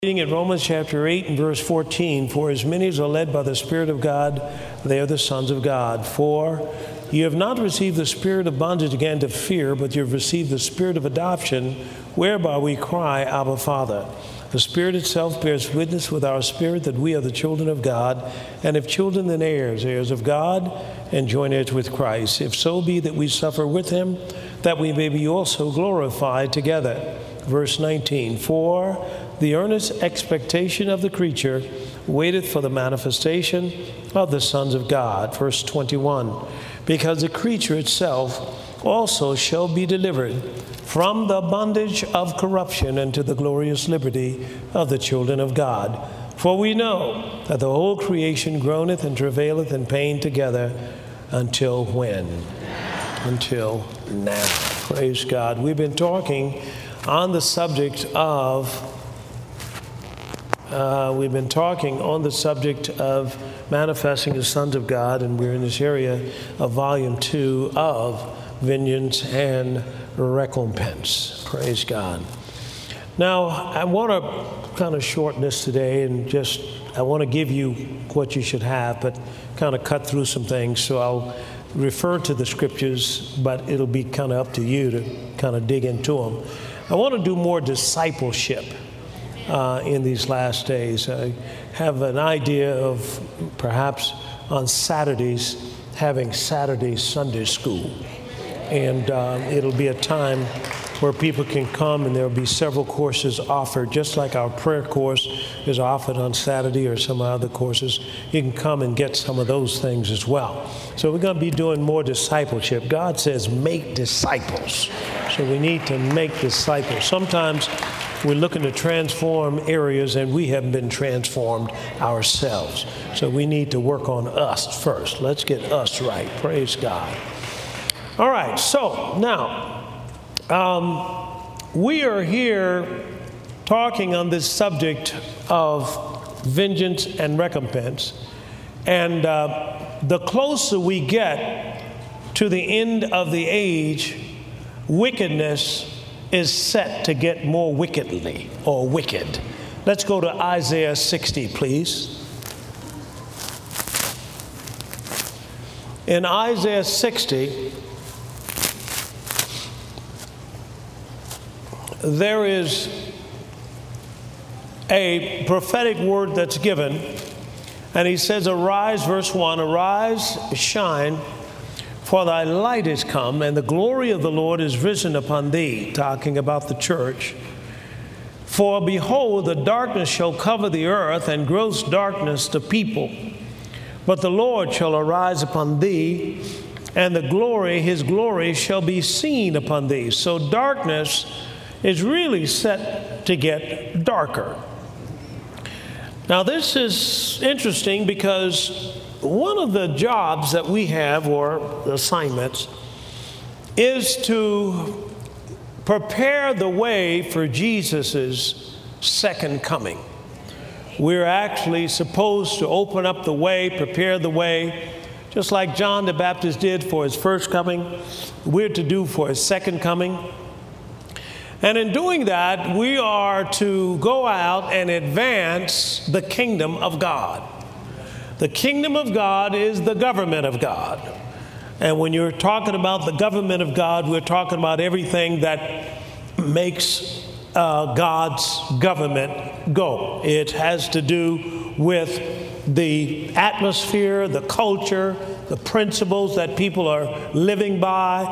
Reading in Romans chapter 8 and verse 14, for as many as are led by the Spirit of God, they are the sons of God. For you have not received the spirit of bondage again to fear, but you have received the spirit of adoption, whereby we cry, Abba, Father. The Spirit itself bears witness with our spirit that we are the children of God, and if children, then heirs, heirs of God, and joint heirs with Christ. If so be that we suffer with him, that we may be also glorified together. Verse 19, for the earnest expectation of the creature waiteth for the manifestation of the sons of God. Verse 21, because the creature itself also shall be delivered from the bondage of corruption into the glorious liberty of the children of God. For we know that the whole creation groaneth and travaileth in pain together until when? Until now. Praise God. We've been talking on the subject of manifesting the sons of God, and we're in this area of volume 2 of Vengeance and Recompense. Praise God. Now, I want to kind of shorten this today and I want to give you what you should have, but kind of cut through some things. So I'll refer to the scriptures, but it'll be kind of up to you to kind of dig into them. I want to do more discipleship in these last days. I have an idea of perhaps on Saturdays having Saturday Sunday school. And it'll be a time where people can come and there'll be several courses offered, just like our prayer course is offered on Saturday or some other courses. You can come and get some of those things as well. So we're going to be doing more discipleship. God says make disciples. So we need to make disciples. Sometimes we're looking to transform areas and we haven't been transformed ourselves. So we need to work on us first. Let's get us right. Praise God. All right, so now we are here talking on this subject of vengeance and recompense. And the closer we get to the end of the age, wickedness is set to get more wickedly or wicked. Let's go to Isaiah 60, please. In Isaiah 60, there is a prophetic word that's given, and he says, arise, verse 1, arise, shine, for thy light is come, and the glory of the Lord is risen upon thee, talking about the church. For behold, the darkness shall cover the earth, and gross darkness the people. But the Lord shall arise upon thee, and the glory, his glory, shall be seen upon thee. So darkness is really set to get darker. Now, this is interesting because one of the jobs that we have, or assignments, is to prepare the way for Jesus' second coming. We're actually supposed to open up the way, prepare the way, just like John the Baptist did for his first coming. We're to do for his second coming. And in doing that, we are to go out and advance the kingdom of God. The kingdom of God is the government of God. And when you're talking about the government of God, we're talking about everything that makes God's government go. It has to do with the atmosphere, the culture, the principles that people are living by,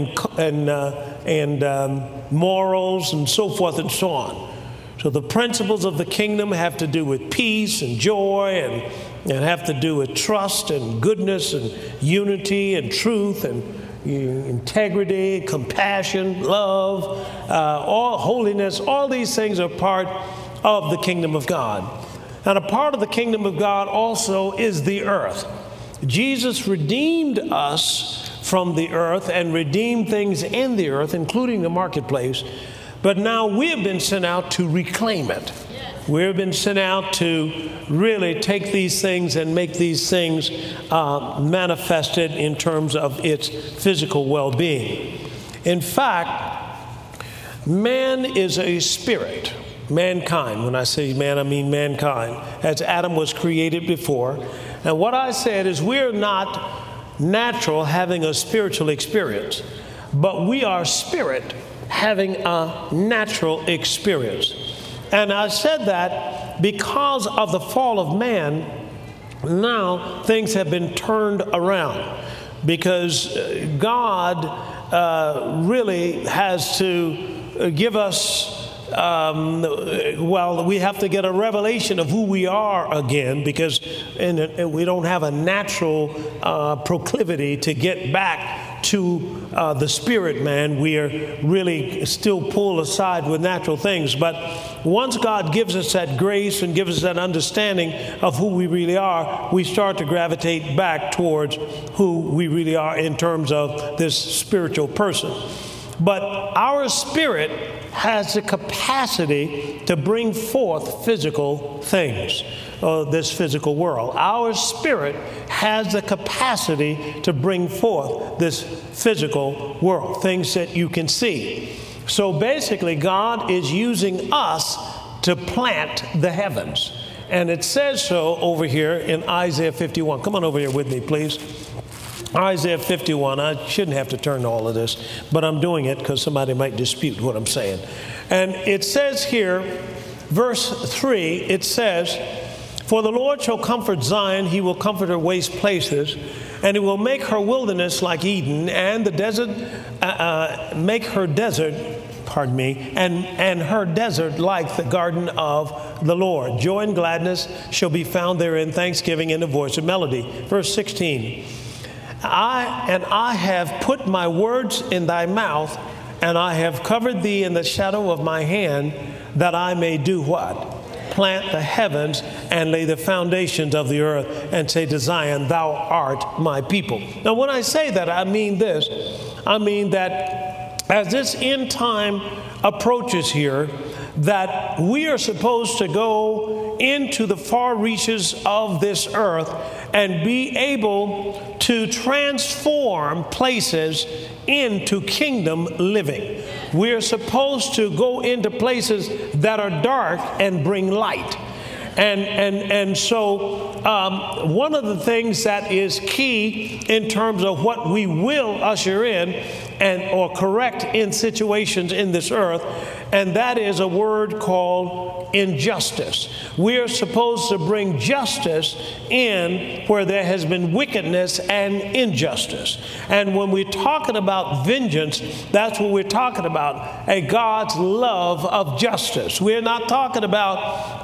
and morals and so forth and so on. So the principles of the kingdom have to do with peace and joy and have to do with trust and goodness and unity and truth and integrity, compassion, love, all holiness. All these things are part of the kingdom of God. And a part of the kingdom of God also is the earth. Jesus redeemed us from the earth and redeemed things in the earth, including the marketplace. But now we have been sent out to reclaim it. We've been sent out to really take these things and make these things manifested in terms of its physical well-being. In fact, man is a spirit. mankind. When I say man, I mean mankind, as Adam was created before. And what I said is we're not natural having a spiritual experience, but we are spirit having a natural experience. And I said that because of the fall of man, now things have been turned around, because God really has to give us we have to get a revelation of who we are again, because we don't have a natural proclivity to get back to the spirit man. We are really still pulled aside with natural things. But once God gives us that grace and gives us that understanding of who we really are, we start to gravitate back towards who we really are in terms of this spiritual person. But our spirit has the capacity to bring forth physical things, this physical world. Our spirit has the capacity to bring forth this physical world, things that you can see. So basically, God is using us to plant the heavens. And it says so over here in Isaiah 51. Come on over here with me, please. Isaiah 51. I shouldn't have to turn to all of this, but I'm doing it because somebody might dispute what I'm saying. And it says here, verse 3, it says, "For the Lord shall comfort Zion, he will comfort her waste places, and he will make her wilderness like Eden, and the desert, make her desert, and her desert like the garden of the Lord. Joy and gladness shall be found therein, thanksgiving and the voice of melody." Verse 16, I have put my words in thy mouth, and I have covered thee in the shadow of my hand, that I may do what? Plant the heavens and lay the foundations of the earth, and say to Zion, thou art my people. Now, when I say that, I mean this. I mean that as this end time approaches here, that we are supposed to go into the far reaches of this earth and be able to transform places into kingdom living. We're supposed to go into places that are dark and bring light. And so one of the things that is key in terms of what we will usher in or correct in situations in this earth, and that is a word called injustice. We are supposed to bring justice in where there has been wickedness and injustice. And when we're talking about vengeance, that's what we're talking about, a God's love of justice. We're not talking about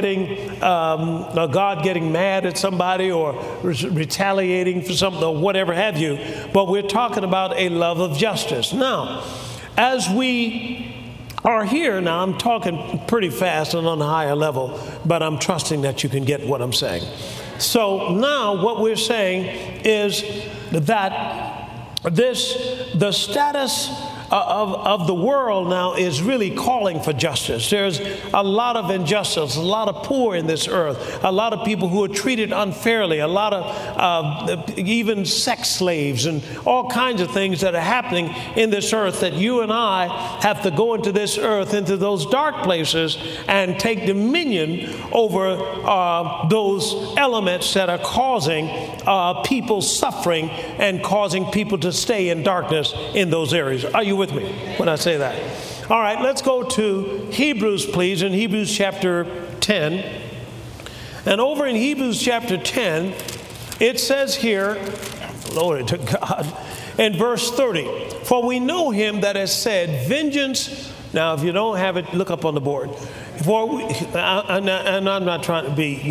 God getting mad at somebody or retaliating for something or whatever have you, but we're talking about a love of justice. Now, as we are here, now I'm talking pretty fast and on a higher level, but I'm trusting that you can get what I'm saying. So now what we're saying is that the status of the world now is really calling for justice. There's a lot of injustice, a lot of poor in this earth, a lot of people who are treated unfairly, a lot of even sex slaves and all kinds of things that are happening in this earth, that you and I have to go into this earth, into those dark places, and take dominion over those elements that are causing people suffering and causing people to stay in darkness in those areas. Are you with me when I say that? All right, let's go to Hebrews, please, in Hebrews chapter 10. And over in Hebrews chapter 10, it says here, glory to God, in verse 30, "For we know him that has said, vengeance," now if you don't have it, look up on the board. And I'm not trying to be,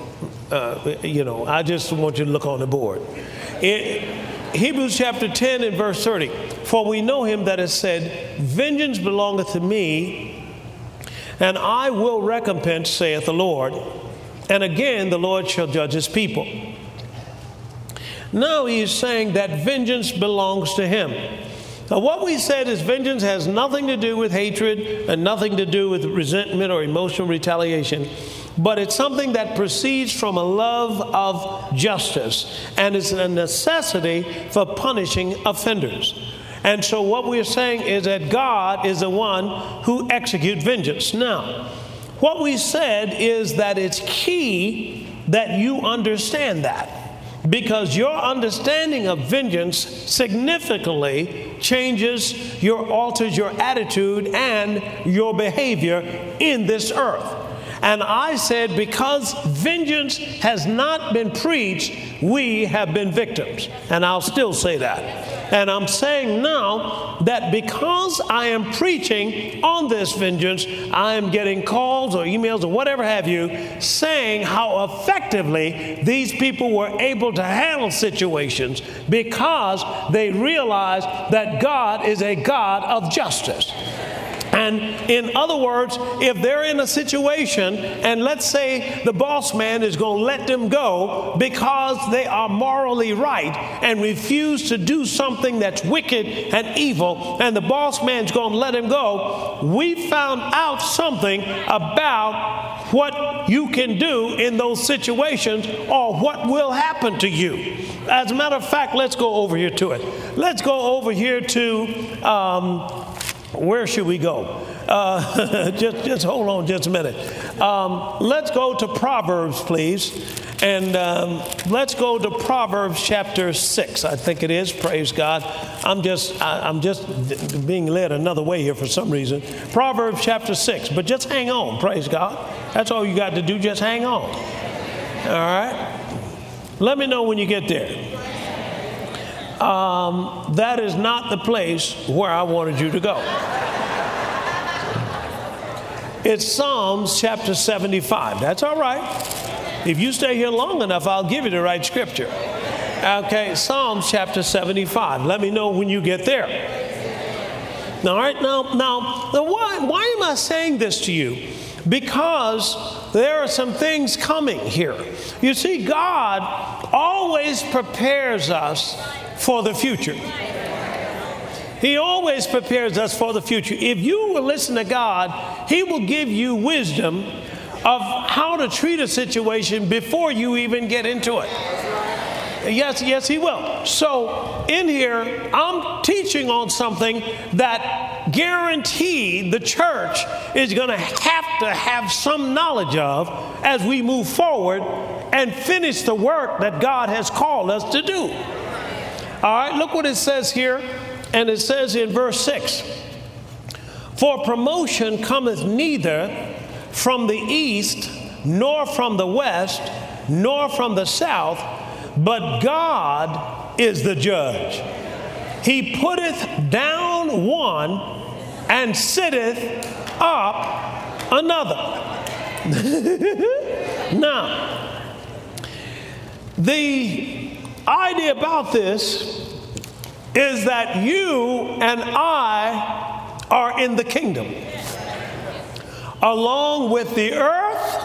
I just want you to look on the board. Hebrews chapter 10 and verse 30. "For we know him that has said, vengeance belongeth to me, and I will recompense, saith the Lord. And again the Lord shall judge his people." Now he is saying that vengeance belongs to him. Now what we said is vengeance has nothing to do with hatred and nothing to do with resentment or emotional retaliation. But it's something that proceeds from a love of justice, and it's a necessity for punishing offenders. And so what we're saying is that God is the one who executes vengeance. Now, what we said is that it's key that you understand that, because your understanding of vengeance significantly alters your attitude and your behavior in this earth. And I said, because vengeance has not been preached, we have been victims. And I'll still say that. And I'm saying now that because I am preaching on this vengeance, I am getting calls or emails or whatever have you, saying how effectively these people were able to handle situations because they realized that God is a God of justice. And in other words, if they're in a situation and let's say the boss man is going to let them go because they are morally right and refuse to do something that's wicked and evil, and the boss man's going to let him go, we found out something about what you can do in those situations or what will happen to you. As a matter of fact, let's go over here to it. Let's go over here to... where should we go? Just hold on just a minute. Let's go to Proverbs, please. And let's go to Proverbs chapter 6, I think it is. Praise God. I'm just being led another way here for some reason. Proverbs chapter 6. But just hang on, praise God. That's all you got to do, just hang on. All right? Let me know when you get there. That is not the place where I wanted you to go. It's Psalms chapter 75. That's all right. If you stay here long enough, I'll give you the right scripture. Okay, Psalms chapter 75. Let me know when you get there. All right, now why am I saying this to you? Because there are some things coming here. You see, God always prepares us for the future. He always prepares us for the future. If you will listen to God, He will give you wisdom of how to treat a situation before you even get into it. Yes, He will. So in here, I'm teaching on something that guaranteed the church is going to have some knowledge of as we move forward and finish the work that God has called us to do. All right, look what it says here. And it says in verse 6, "For promotion cometh neither from the east, nor from the west, nor from the south, but God is the judge. He putteth down one and sitteth up another." Now, the idea about this is that you and I are in the kingdom, along with the earth,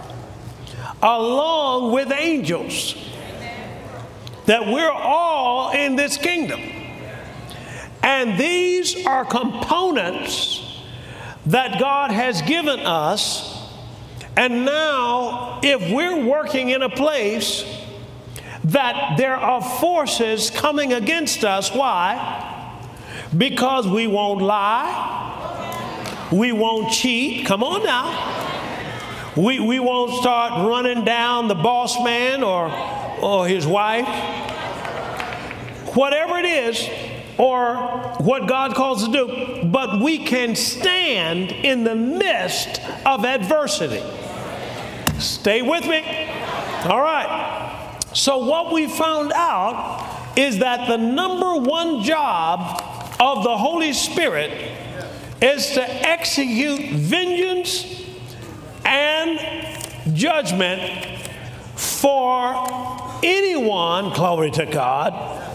along with angels, that we're all in this kingdom. And these are components that God has given us. And now, if we're working in a place that there are forces coming against us, why? Because we won't lie, we won't cheat, come on now, we won't start running down the boss man or his wife, whatever it is, or what God calls us to do, but we can stand in the midst of adversity. Stay with me? All right. So what we found out is that the number one job of the Holy Spirit is to execute vengeance and judgment for anyone, glory to God,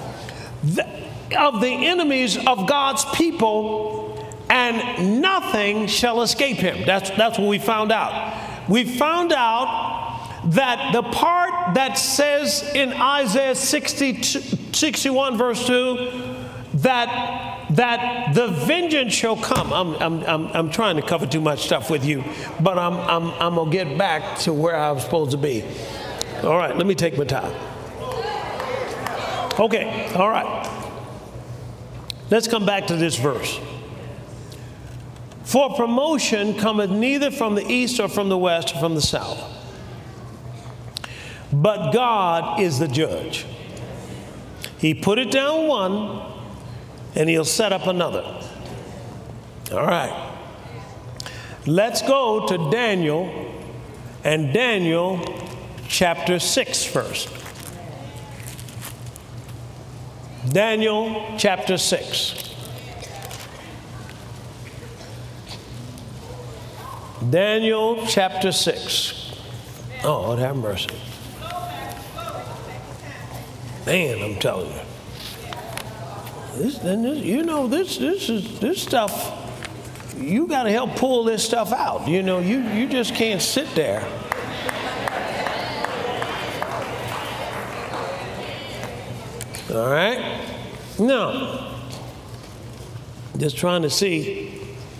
of the enemies of God's people, and nothing shall escape him. That's what we found out. We found out that the part that says in Isaiah 61 verse 2 that the vengeance shall come. I'm trying to cover too much stuff with you, but I'm gonna get back to where I was supposed to be. All right, let me take my time. Okay, all right. Let's come back to this verse. For promotion cometh neither from the east or from the west or from the south, but God is the judge. He put it down one, and he'll set up another. All right. Let's go to Daniel, and Daniel chapter 6 first. Daniel chapter 6. Daniel chapter 6. Oh, Lord have mercy. Man, I'm telling you. This stuff, you got to help pull this stuff out. You just can't sit there. All right? Now, just trying to see.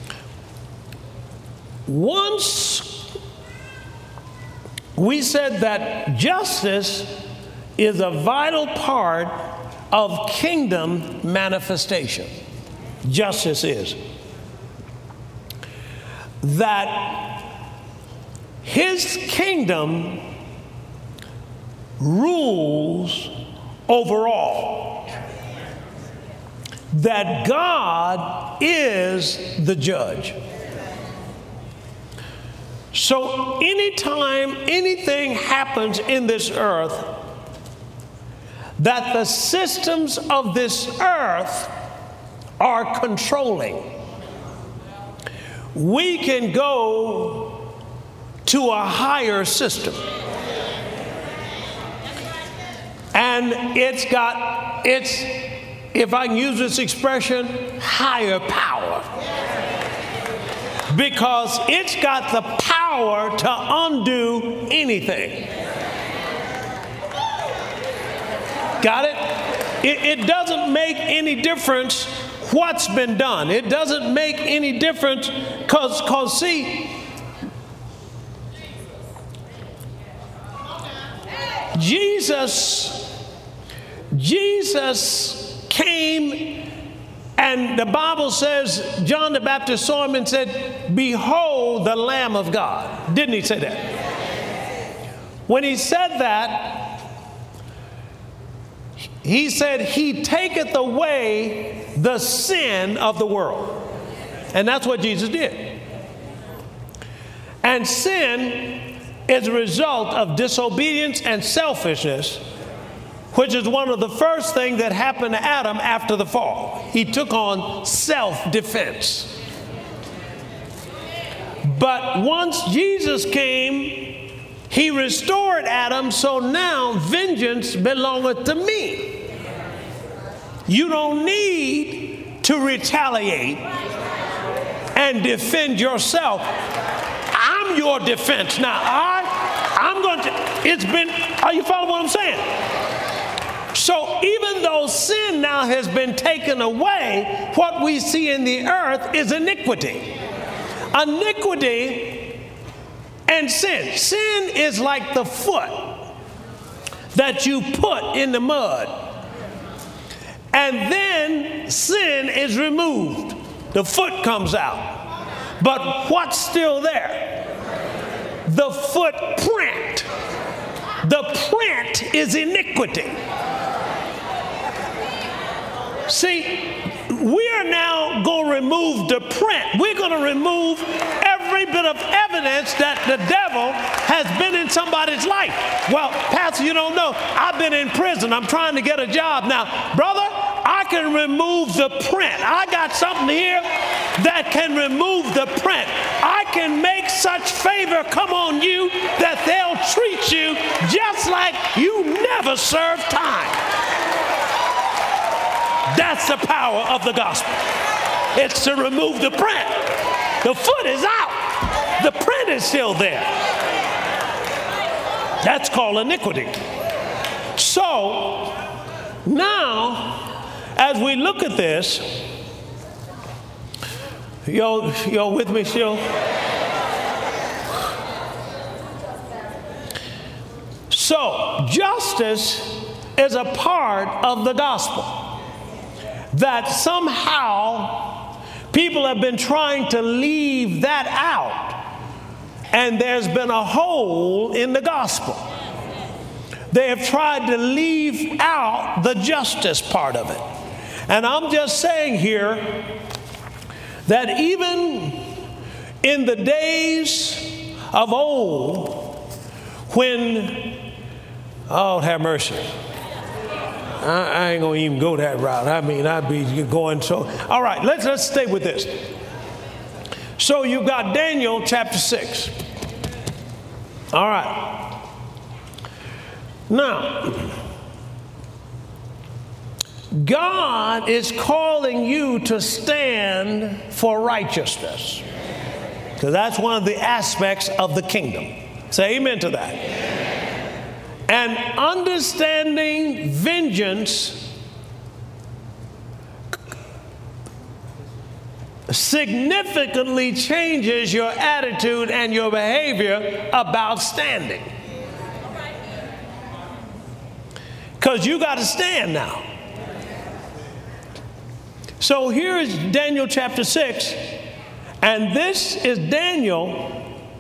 Once we said that justice is a vital part of kingdom manifestation. Justice is. That his kingdom rules over all. That God is the judge. So anytime anything happens in this earth, that the systems of this earth are controlling, we can go to a higher system. And it's got, if I can use this expression, higher power. Because it's got the power to undo anything. Got it? It doesn't make any difference what's been done. It doesn't make any difference because see, Jesus came, and the Bible says John the Baptist saw him and said, "Behold the Lamb of God." Didn't he say that? When he said that, he said, "He taketh away the sin of the world." And that's what Jesus did. And sin is a result of disobedience and selfishness, which is one of the first things that happened to Adam after the fall. He took on self-defense. But once Jesus came, he restored Adam, so now vengeance belongeth to me. You don't need to retaliate and defend yourself. I'm your defense. Now, I'm going to, are you following what I'm saying? So even though sin now has been taken away, what we see in the earth is iniquity. Iniquity and sin. Sin is like the foot that you put in the mud. And then sin is removed. The foot comes out. But what's still there? The footprint. The print is iniquity. See, we are now going to remove the print. We're going to remove every bit of evidence that the devil has been in somebody's life. Well, Pastor, you don't know. I've been in prison. I'm trying to get a job. Now, brother, I can remove the print. I got something here that can remove the print. I can make such favor come on you that they'll treat you just like you never served time. That's the power of the gospel. It's to remove the print. The foot is out. The print is still there. That's called iniquity. So now, as we look at this, y'all with me still? So justice is a part of the gospel. that somehow people have been trying to leave that out, and there's been a hole in the gospel. They have tried to leave out the justice part of it. And I'm just saying here that even in the days of old, when, oh, have mercy. I ain't going to even go that route. I mean, I'd be going so. All right, let's stay with this. So you've got Daniel chapter 6. All right. Now, God is calling you to stand for righteousness, because that's one of the aspects of the kingdom. Say amen to that. And understanding vengeance significantly changes your attitude and your behavior about standing. Because you got to stand now. So here is Daniel chapter 6, and this is Daniel,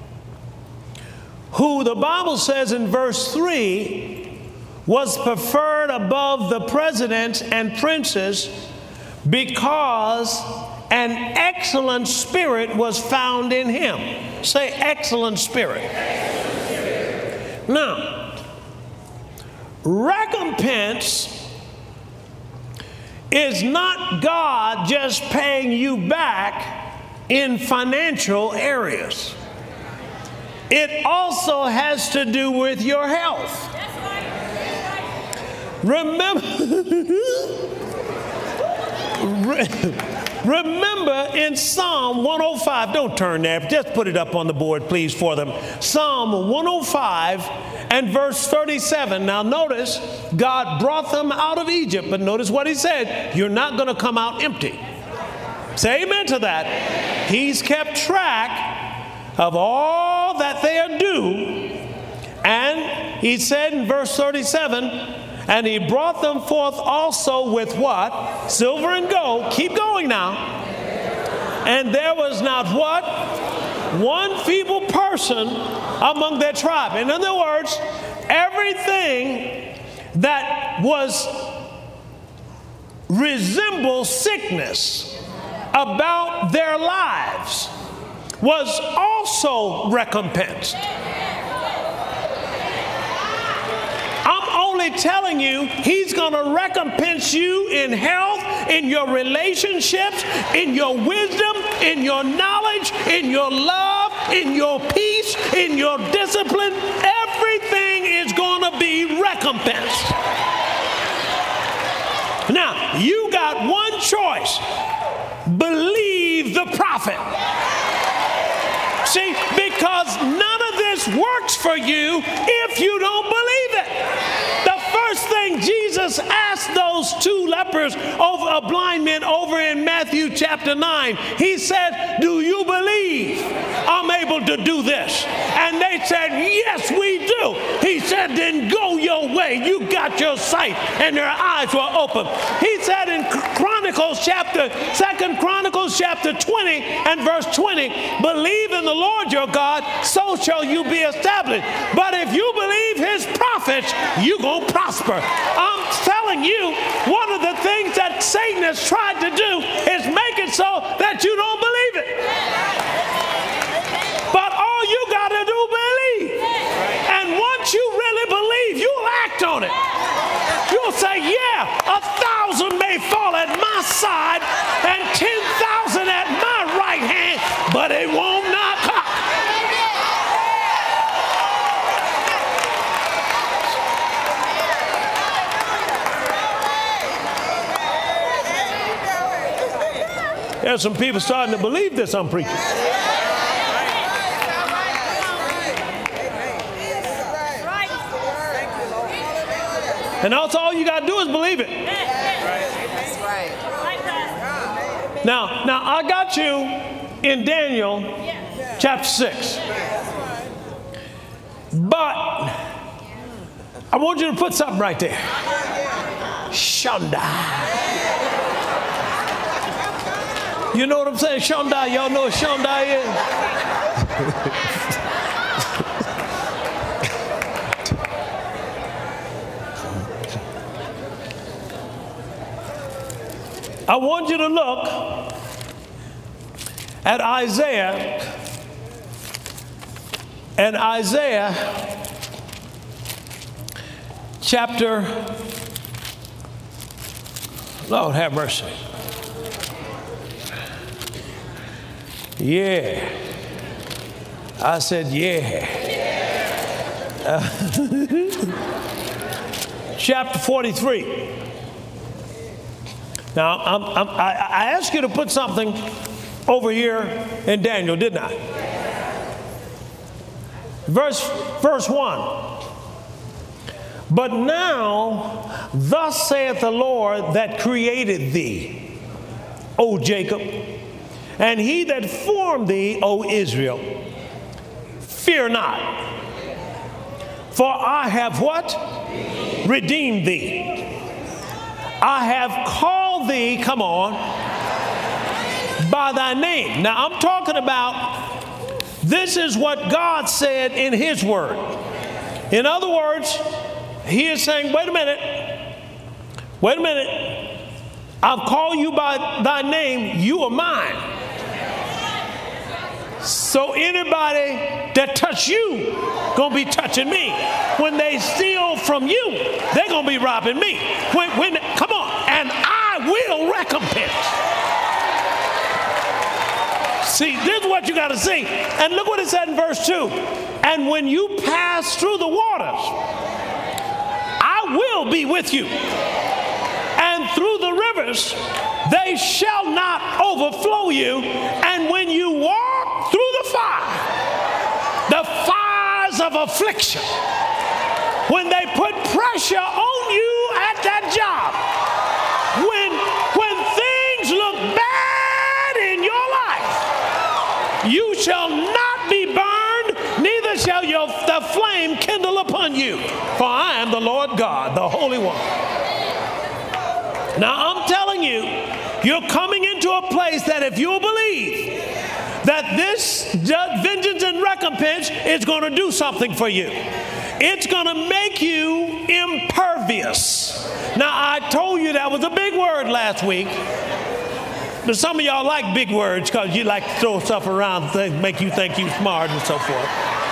who the Bible says in verse 3 was preferred above the presidents and princes because an excellent spirit was found in him. Say excellent spirit. Now, recompense is not God just paying you back in financial areas. It also has to do with your health. Remember in Psalm 105, don't turn there, just put it up on the board, please, for them. Psalm 105 and verse 37. Now notice, God brought them out of Egypt, but notice what he said, you're not going to come out empty. Say amen to that. He's kept track of all that they are due. And he said in verse 37, and he brought them forth also with what? Silver and gold. Keep going now. And there was not what? One feeble person among their tribe. In other words, everything that was resembled sickness about their lives was also recompensed. I'm only telling you, he's going to recompense you in health, in your relationships, in your wisdom, in your knowledge, in your love, in your peace, in your discipline. Everything is going to be recompensed. Now, you got one choice. Believe the prophet. See, because none of this works for you if you don't believe it. The first thing Jesus asked those two lepers, a blind men over in Matthew chapter 9, he said, do you believe I'm able to do this? And they said, yes, we do. He said, then go your way. You got your sight. And their eyes were open. He said in 2 Chronicles chapter 20 and verse 20, believe in the Lord your God, so shall you be established. But if you believe his prophets, you're going to prosper. I'm telling you, one of the things that Satan has tried to do is make it so that you don't believe it. But all you got to do believe. And once you really believe, you'll act on it. You'll say, yeah, 1,000 may fall at my side and 10,000 at my right hand, but it won't not come. There's some people starting to believe this I'm preaching. And that's all you got to do is believe it. That's right. Now I got you in Daniel chapter 6. But I want you to put something right there. Shanda. You know what I'm saying? Shondai, y'all know what Shondai is? I want you to look at Isaiah, and Isaiah chapter, Lord have mercy. Yeah. I said, yeah. Chapter 43. Now, I asked you to put something over here in Daniel, didn't I? Verse 1. But now, thus saith the Lord that created thee, O Jacob, and he that formed thee, O Israel, fear not, for I have what? Redeemed thee. I have called thee, come on, by thy name. Now I'm talking about, this is what God said in his word. In other words, he is saying, wait a minute, I've called you by thy name, you are mine. So anybody that touch you gonna be touching me. When they steal from you, they're gonna be robbing me. Come on, and I will recompense. See, this is what you got to see. And look what it said in verse 2. And when you pass through the waters, I will be with you. And through the rivers, they shall not overflow you. And when you walk through the fires of affliction, when they put pressure on you at that job, when things look bad in your life, you shall not be burned, neither shall the flame kindle upon you. For I am the Lord God, the Holy One. Now I'm telling you, you're coming into a place that if you believe that this vengeance and recompense is going to do something for you, it's going to make you impervious. Now I told you that was a big word last week. But some of y'all like big words because you like to throw stuff around, make you think you're smart and so forth.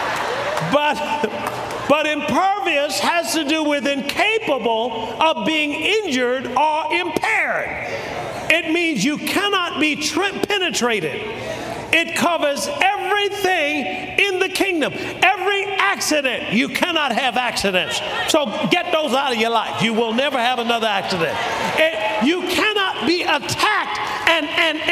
But impervious has to do with incapable of being injured or impaired. It means you cannot be penetrated. It covers everything in the kingdom. Every accident, you cannot have accidents. So get those out of your life. You will never have another accident. You cannot be attacked and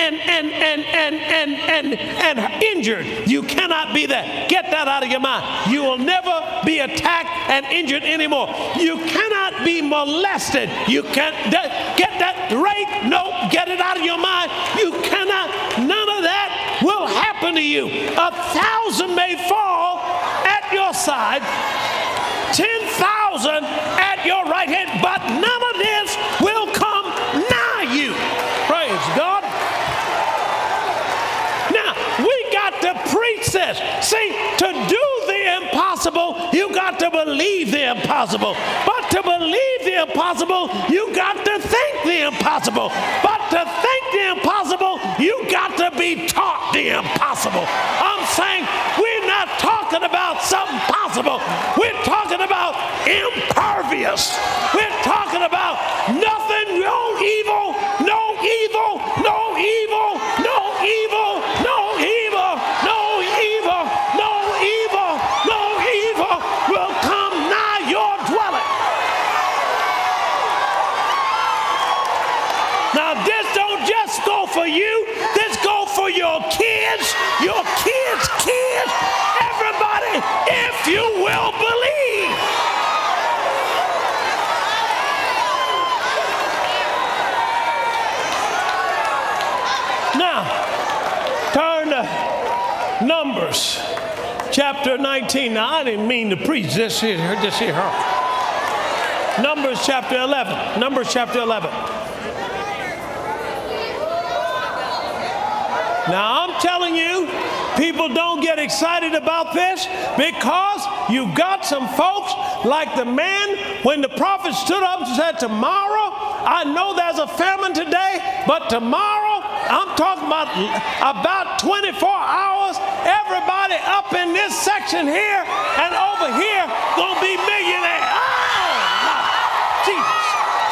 injured. You cannot be that. Get that out of your mind. You will never be attacked and injured anymore. You cannot be molested. You can't get that raped. No, get it out of your mind. You cannot. None of that will happen to you. 1,000 may fall at your side, 10,000 at your right hand, but none of this will come nigh you. Praise God. Now, we got to preach this. See, to do the impossible, you got to believe the impossible. But to believe the impossible, you got to think the impossible. But to think the impossible, you got to be taught the impossible. I'm saying we're not talking about something possible. We're talking about impervious. We're talking about nothing, no evil, no evil, no evil, no evil, no evil, no evil, no evil, no evil will come nigh your dwelling. Now this don't just go for you, this go for your kids, kids, everybody, if you will believe. Now, turn to Numbers chapter 19. Now, I didn't mean to preach this here. Numbers chapter 11. Numbers chapter 11. Now, I'm telling you, people don't get excited about this because you've got some folks like the man when the prophet stood up and said, tomorrow, I know there's a famine today, but tomorrow, I'm talking about 24 hours, everybody up in this section here and over here gonna be millionaires. Oh, Jesus.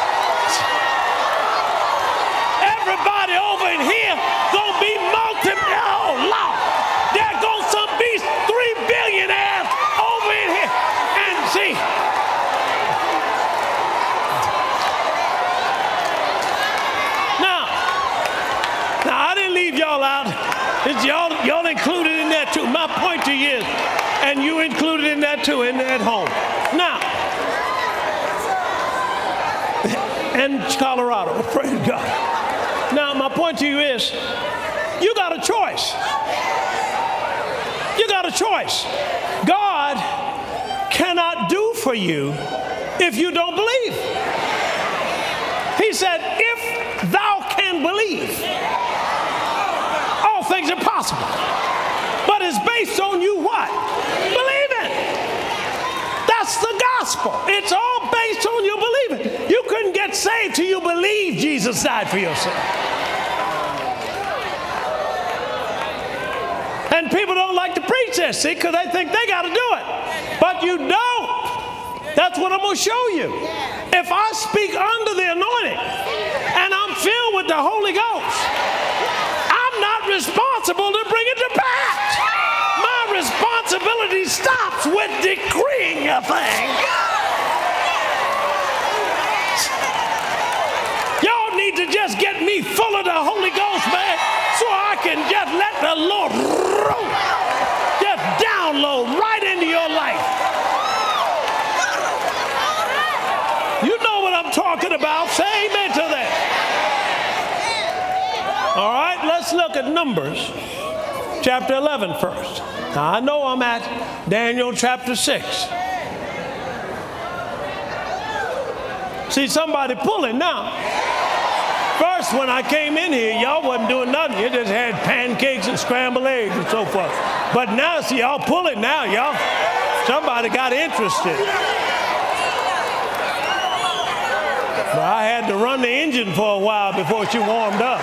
Everybody over in here gonna be oh Lord, there goes some beast 3 billionaires over in here. And see, now I didn't leave y'all out. It's y'all included in that too. My point to you is, and you included in that too, at home. Now, and Colorado, praise God. Now, my point to you is, you got a choice. You got a choice. God cannot do for you if you don't believe. He said, if thou can believe, all things are possible. But it's based on you what? Believing. That's the gospel. It's all based on you believing. You couldn't get saved till you believe Jesus died for your sin. And people don't like to preach this, see, because they think they got to do it. But you don't. That's what I'm going to show you. If I speak under the anointing and I'm filled with the Holy Ghost, I'm not responsible to bring it to pass. My responsibility stops with decreeing a thing. Y'all need to just get me full of the Holy Ghost, man, so I can just let the Lord just download right into your life. You know what I'm talking about. Say amen to that. All right, let's look at Numbers chapter 11 first. Now, I know I'm at Daniel chapter 6. See somebody pulling now. First, when I came in here, y'all wasn't doing nothing. You just had pancakes and scrambled eggs and so forth. But now, see, y'all pulling now, y'all. Somebody got interested. But I had to run the engine for a while before she warmed up.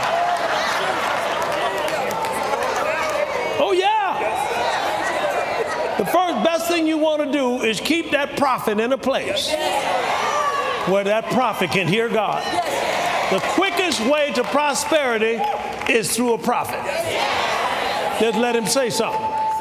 Oh, yeah. The first best thing you want to do is keep that prophet in a place where that prophet can hear God. The quickest way to prosperity is through a prophet. Just let him say something.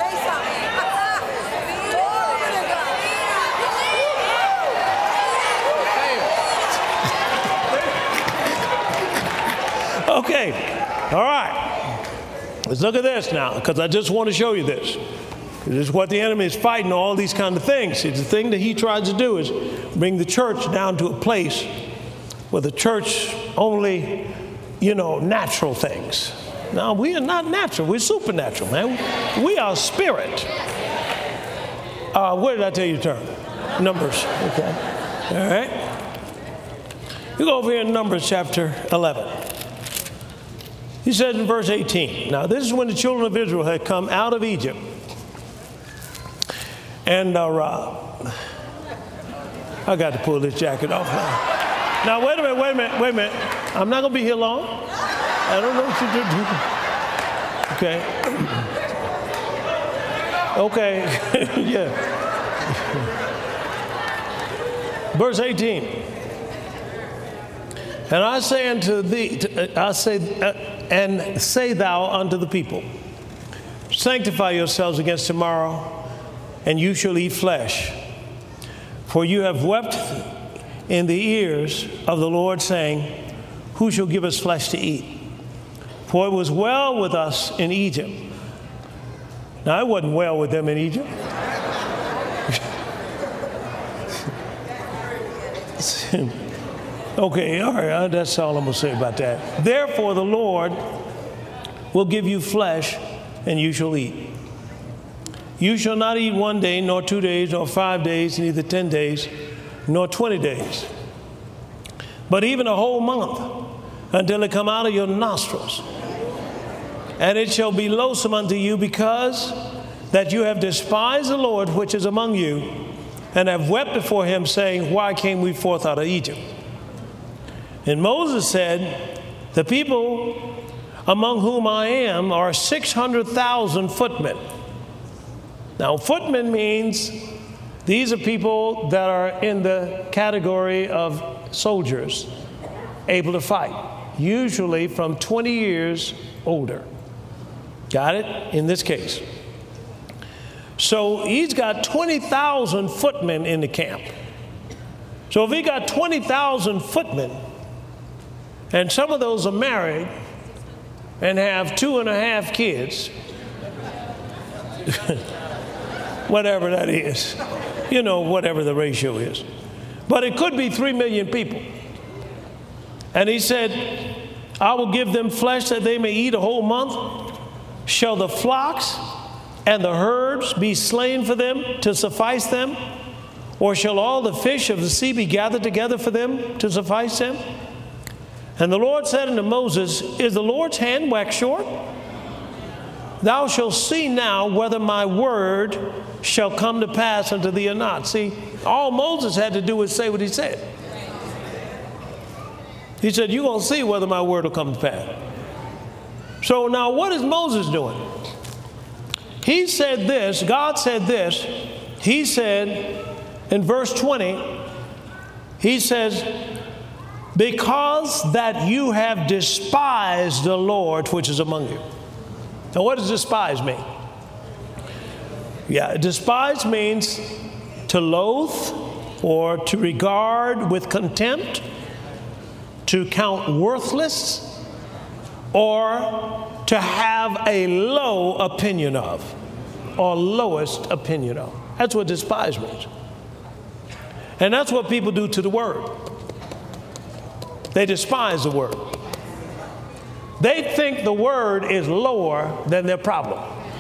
Okay, all right. Let's look at this now, because I just want to show you this. This is what the enemy is fighting, all these kind of things. See, the thing that he tries to do is bring the church down to a place where the church only, natural things. Now, we are not natural. We're supernatural, man. We are spirit. Where did I tell you to turn? Numbers. Okay. All right. You go over here in Numbers chapter 11. He says in verse 18, now this is when the children of Israel had come out of Egypt. And I got to pull this jacket off now. Now, wait a minute. I'm not going to be here long. I don't know what you do. Okay. Yeah. Verse 18. And I say unto thee, and say thou unto the people, sanctify yourselves against tomorrow, and you shall eat flesh. For you have wept in the ears of the Lord, saying, who shall give us flesh to eat? For it was well with us in Egypt. Now, it wasn't well with them in Egypt. Okay, all right, that's all I'm going to say about that. Therefore, the Lord will give you flesh, and you shall eat. You shall not eat 1 day, nor 2 days, nor 5 days, neither 10 days, nor 20 days, but even a whole month, until it come out of your nostrils. And it shall be loathsome unto you, because that you have despised the Lord which is among you, and have wept before him, saying, why came we forth out of Egypt? And Moses said, the people among whom I am are 600,000 footmen. Now, footmen means these are people that are in the category of soldiers, able to fight, usually from 20 years older. Got it? In this case. So he's got 20,000 footmen in the camp. So if he got 20,000 footmen, and some of those are married and have 2.5 kids, whatever that is, you know, whatever the ratio is. But it could be 3 million people. And he said, I will give them flesh that they may eat a whole month. Shall the flocks and the herds be slain for them to suffice them? Or shall all the fish of the sea be gathered together for them to suffice them? And the Lord said unto Moses, is the Lord's hand waxed short? Thou shalt see now whether my word shall come to pass unto thee or not. See, all Moses had to do was say what he said. He said, you're going to see whether my word will come to pass. So now what is Moses doing? He said this, God said this. He said in verse 20, he says, because that you have despised the Lord which is among you. Now what does despise mean? Yeah, despise means to loathe or to regard with contempt, to count worthless, or to have a low opinion of, or lowest opinion of. That's what despise means. And that's what people do to the word. They despise the word. They think the word is lower than their problem.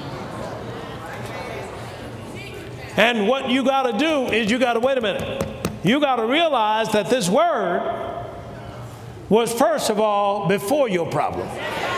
And what you got to do is you got to, wait a minute, you got to realize that this word was first of all before your problem.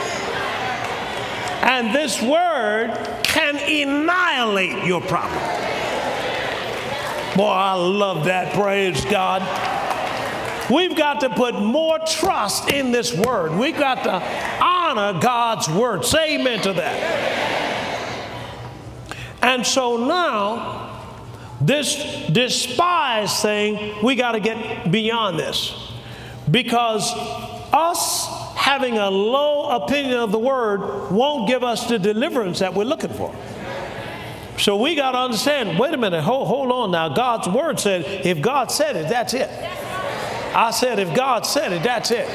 And this word can annihilate your problem. Boy, I love that. Praise God. We've got to put more trust in this word. We've got to honor God's word. Say amen to that. And so now, this despise thing, we got to get beyond this. Because us having a low opinion of the word won't give us the deliverance that we're looking for. So we got to understand, wait a minute, hold on now. God's word said, if God said it, that's it. I said, if God said it, that's it.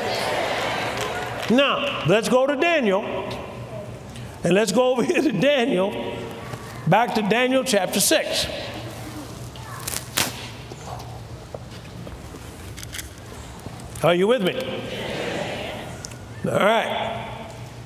Now, let's go to Daniel. And let's go over here to Daniel. Back to Daniel chapter 6. Are you with me? All right.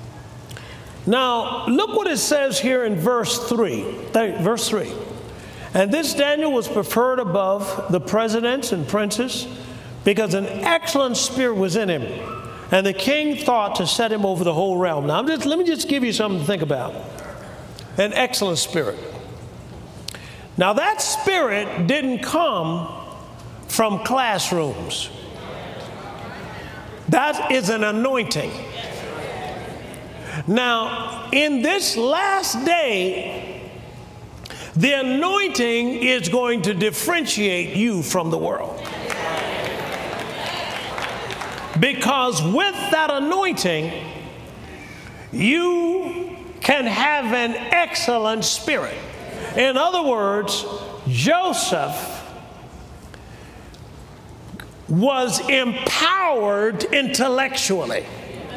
Now, look what it says here in verse 3. Verse 3. And this Daniel was preferred above the presidents and princes, because an excellent spirit was in him. And the king thought to set him over the whole realm. Now, let me just give you something to think about. An excellent spirit. Now, that spirit didn't come from classrooms. That is an anointing. Now, in this last day, the anointing is going to differentiate you from the world. Because with that anointing, you can have an excellent spirit. In other words, Joseph was empowered intellectually.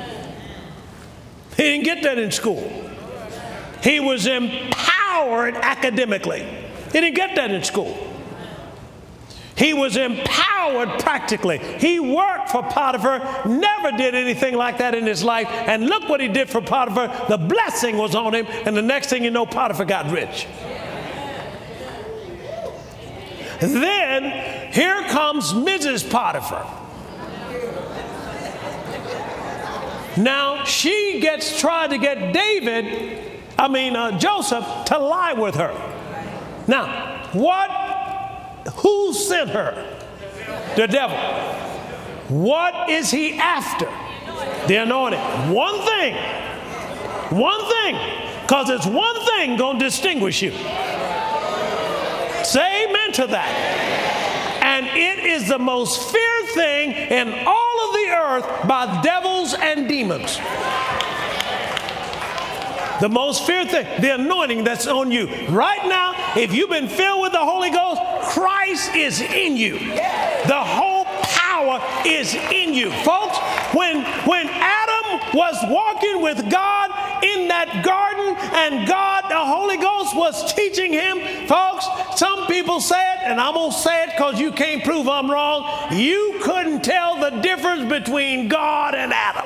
He didn't get that in school. He was empowered academically. He didn't get that in school. He was empowered practically. He worked for Potiphar, never did anything like that in his life. And look what he did for Potiphar. The blessing was on him, and the next thing you know, Potiphar got rich. Then here comes Mrs. Potiphar. Now she tried to get Joseph to lie with her. Now, who sent her? The devil. What is he after? The anointing. One thing, because it's one thing going to distinguish you. Say amen to that. And it is the most feared thing in all of the earth by devils and demons. The most feared thing, the anointing that's on you. Right now, if you've been filled with the Holy Ghost, Christ is in you. The whole power is in you. Folks, when Adam was walking with God in that garden and the Holy Ghost was teaching him, folks, some people said, and I'm going to say it because you can't prove I'm wrong, you couldn't tell the difference between God and Adam.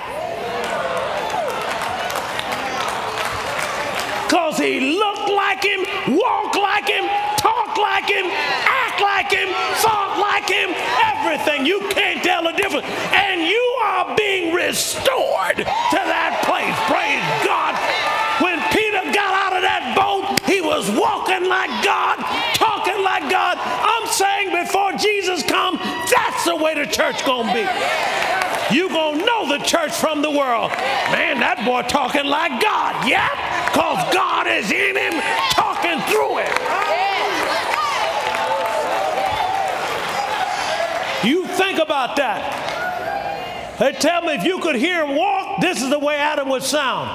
Because he looked like him, walked like him, talked like him, act like him, thought like him, everything. You can't tell the difference. And you are being restored to that place. Praise God. When Peter got out of that boat, he was walking like God, talking like God. I'm saying before Jesus comes, that's the way the church going to be. You going to know the church from the world. Man, that boy talking like God. Yeah, because God is in him, talking through him. You think about that. They tell me if you could hear him walk, this is the way Adam would sound.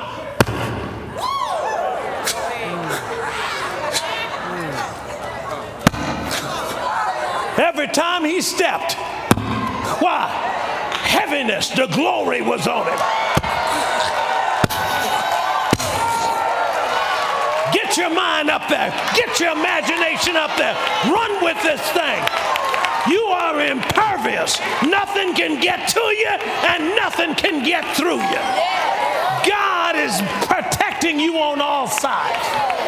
Every time he stepped. Why? Heaviness, the glory was on him. Get your mind up there. Get your imagination up there. Run with this thing. You are impervious. Nothing can get to you and nothing can get through you. God is protecting you on all sides.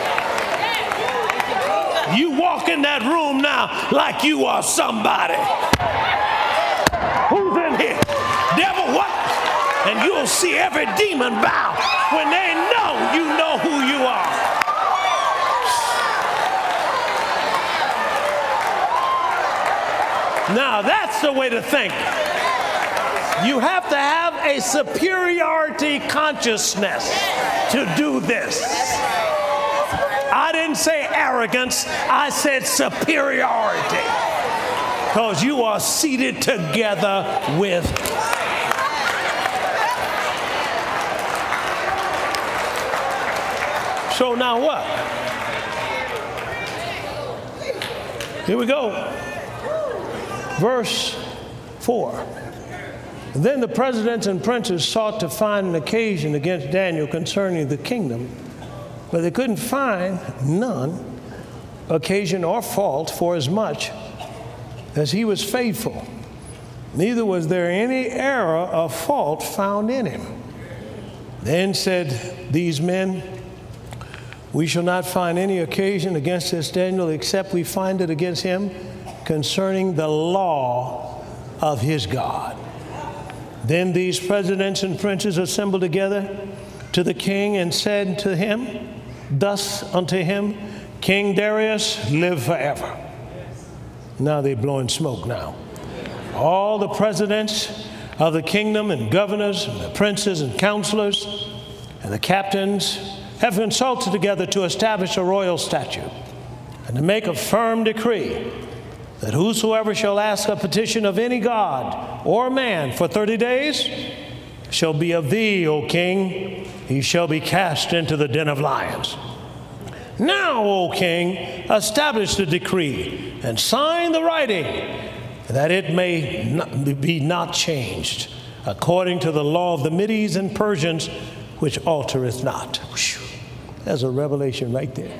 You walk in that room now like you are somebody. Who's in here? Devil, what? And you'll see every demon bow. When they know, you know who you are. Now, that's the way to think. You have to have a superiority consciousness to do this. I didn't say arrogance. I said superiority. Because you are seated together with. So now what? Here we go. Verse 4. Then the presidents and princes sought to find an occasion against Daniel concerning the kingdom, but they couldn't find none occasion or fault, for as much as he was faithful. Neither was there any error of fault found in him. Then said these men, we shall not find any occasion against this Daniel except we find it against him concerning the law of his God. Then these presidents and princes assembled together to the king and said to him, thus unto him, King Darius, live forever. Now they're blowing smoke now. All the presidents of the kingdom and governors and the princes and counselors and the captains have consulted together to establish a royal statute and to make a firm decree that whosoever shall ask a petition of any god or man for 30 days shall be of thee, O king. He shall be cast into the den of lions. Now, O king, establish the decree and sign the writing, that it may be not changed, according to the law of the Medes and Persians, which altereth not. Whew. There's a revelation right there.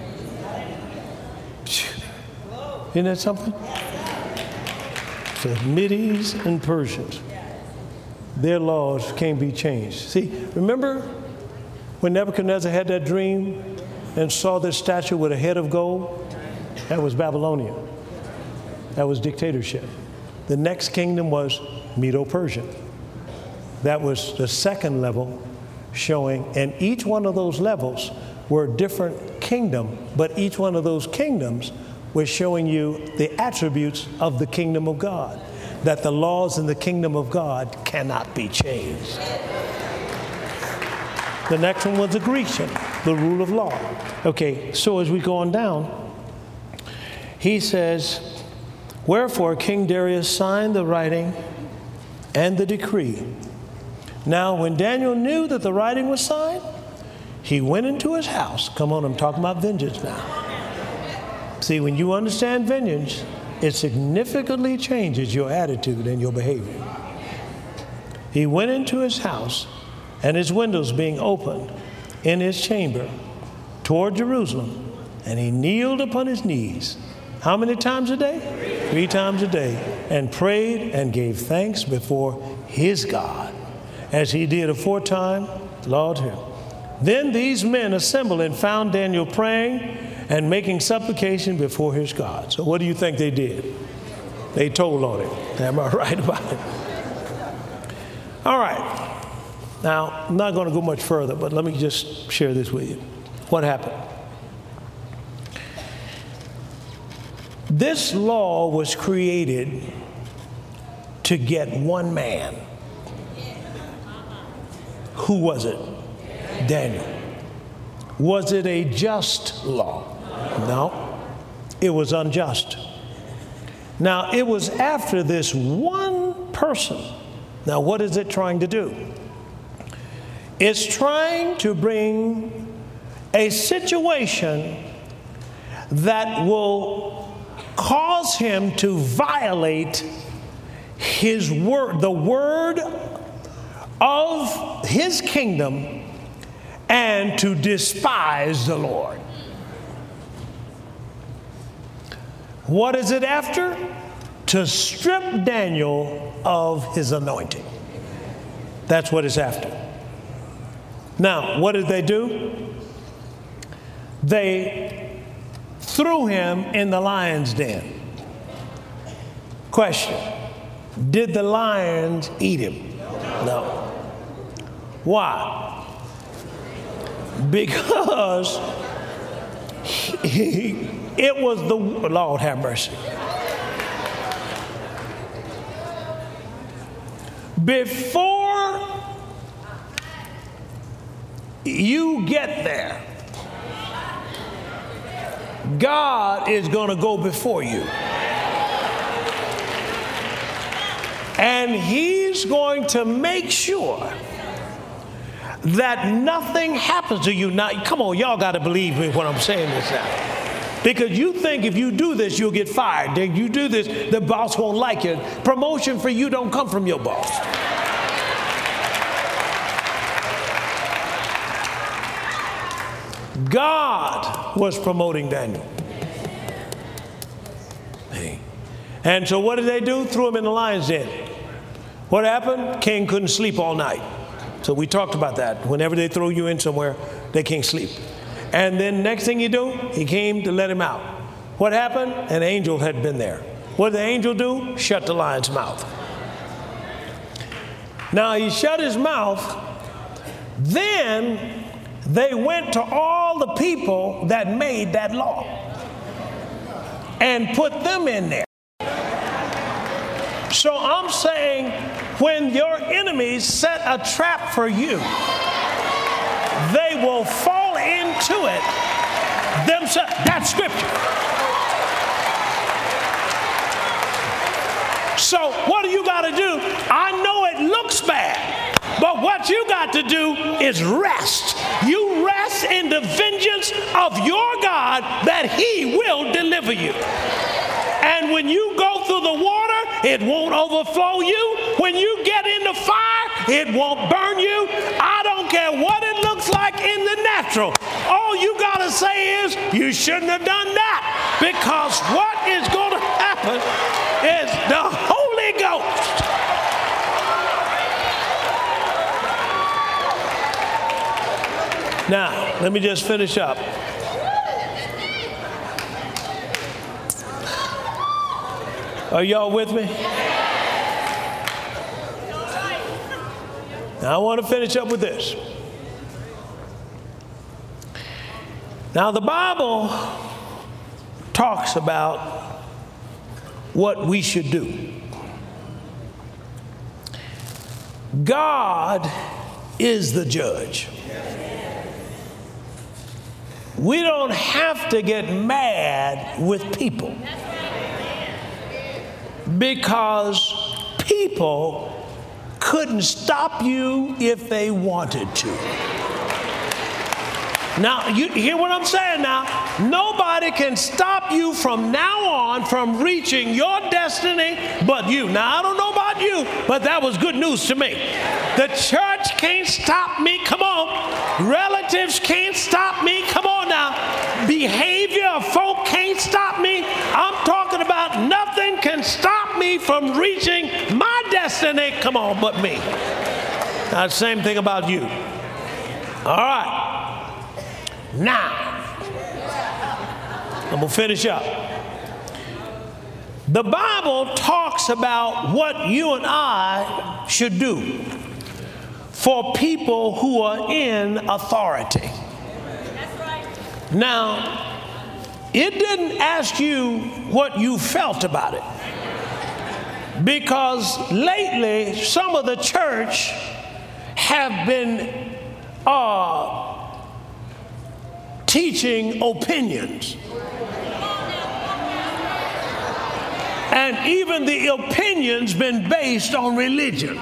Isn't that something? The Medes and Persians, their laws can't be changed. See, remember when Nebuchadnezzar had that dream and saw this statue with a head of gold? That was Babylonian. That was dictatorship. The next kingdom was Medo-Persian. That was the second level, showing, and each one of those levels were a different kingdom, but each one of those kingdoms was showing you the attributes of the kingdom of God, that the laws in the kingdom of God cannot be changed. The next one was the Grecian, the rule of law. Okay, so as we go on down, he says, wherefore King Darius signed the writing and the decree. Now, when Daniel knew that the writing was signed, he went into his house. Come on, I'm talking about vengeance now. See, when you understand vengeance, it significantly changes your attitude and your behavior. He went into his house, and his windows being opened in his chamber toward Jerusalem, and he kneeled upon his knees. How many times a day? 3 times a day, and prayed and gave thanks before his God, as he did aforetime, Lord him. Then these men assembled and found Daniel praying and making supplication before his God. So what do you think they did? They told on him. Am I right about it? All right. Now, I'm not going to go much further, but let me just share this with you. What happened? This law was created to get one man. Who was it? Daniel. Was it a just law? No, it was unjust. Now, it was after this one person. Now, what is it trying to do? It's trying to bring a situation that will cause him to violate his word, the word of his kingdom, and to despise the Lord. What is it after? To strip Daniel of his anointing. That's what it's after. Now, what did they do? They threw him in the lion's den. Question: did the lions eat him? No. Why? Because it was the Lord have mercy. Before you get there, God is going to go before you. And he's going to make sure that nothing happens to you. Now, come on, y'all got to believe me when I'm saying this now. Because you think if you do this, you'll get fired. If you do this, the boss won't like you. Promotion for you don't come from your boss. God was promoting Daniel. And so what did they do? Threw him in the lion's den. What happened? King couldn't sleep all night. So we talked about that. Whenever they throw you in somewhere, they can't sleep. And then next thing you do, he came to let him out. What happened? An angel had been there. What did the angel do? Shut the lion's mouth. Now he shut his mouth. Then they went to all the people that made that law and put them in there. So I'm saying, when your enemies set a trap for you, they will fall into it themselves. That's scripture. So what do you got to do? I know it looks bad, but what you got to do is rest. You rest in the vengeance of your God that he will deliver you. And when you go through the water, it won't overflow you. When you get in the fire, it won't burn you. I don't care what it looks like in the natural. All you got to say is, you shouldn't have done that. Because what is going to happen is the Holy Ghost. Now, let me just finish up. Are y'all with me? Now, I want to finish up with this. Now, the Bible talks about what we should do. God is the judge. We don't have to get mad with people, because people couldn't stop you if they wanted to. Now, you hear what I'm saying now? Nobody can stop you from now on from reaching your destiny but you. Now, I don't know about you, but that was good news to me. The church can't stop me. Come on. Relatives can't stop me. Come on now. Behavior of folk can't stop me. I'm talking about nothing can stop me from reaching my destiny. Come on, but me. Now, the same thing about you. All right. Now, I'm going to finish up. The Bible talks about what you and I should do for people who are in authority. That's right. Now, it didn't ask you what you felt about it, because lately some of the church have been teaching opinions. And even the opinions been based on religion.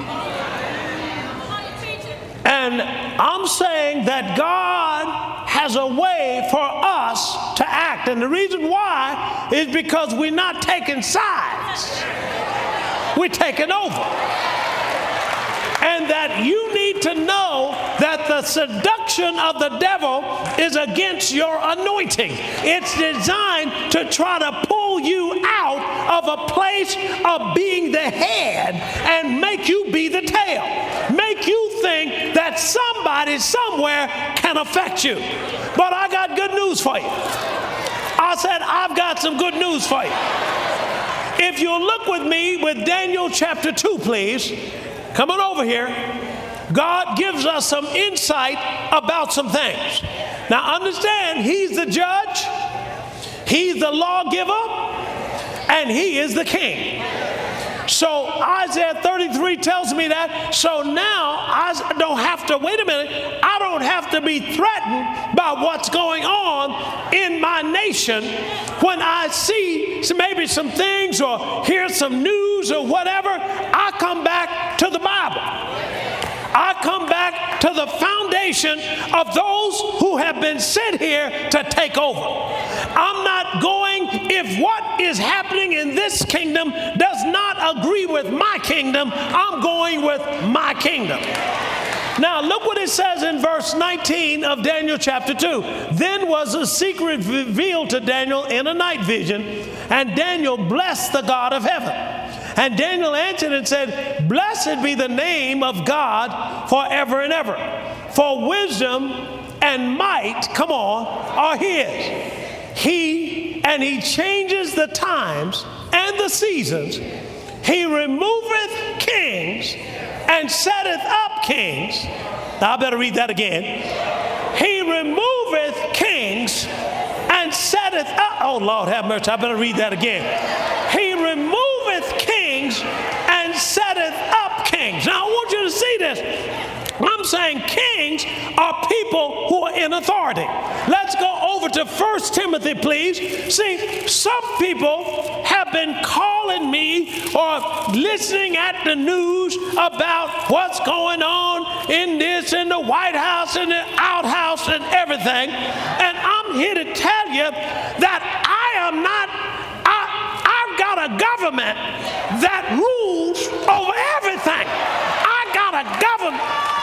And I'm saying that God has a way for us to act. And the reason why is because we're not taking sides. We're taking over. And that you need to know that the seduction of the devil is against your anointing. It's designed to try to pull you out of a place of being the head and make you be the tail. Make you think that somebody somewhere can affect you. But I got good news for you. I said, I've got some good news for you. If you'll look with me with Daniel chapter 2, please. Come on over here. God gives us some insight about some things. Now understand, he's the judge, he's the lawgiver, and he is the king. So Isaiah 33 tells me that. So now I don't have to, wait a minute, I don't have to be threatened by what's going on in my nation when I see maybe some things or hear some news or whatever. I come back to the Bible. I come back to the foundation of those who have been sent here to take over. I'm not going, if what is happening in this kingdom does not agree with my kingdom, I'm going with my kingdom. Now look what it says in verse 19 of Daniel chapter 2. Then was a secret revealed to Daniel in a night vision, and Daniel blessed the God of heaven. And Daniel answered and said, Blessed be the name of God forever and ever. For wisdom and might, come on, are his. He changes the times and the seasons. He removeth kings and setteth up kings. Now I better read that again. He removeth kings and setteth up. Oh Lord have mercy, I better read that again. He removeth kings and setteth up kings. Now I want you to see this. I'm saying kings are people who are in authority. Let's go over to 1 Timothy, please. See, some people have been calling me or listening at the news about what's going on in this, in the White House, in the outhouse, and everything. And I'm here to tell you that I've got a government that rules over everything. I got a government.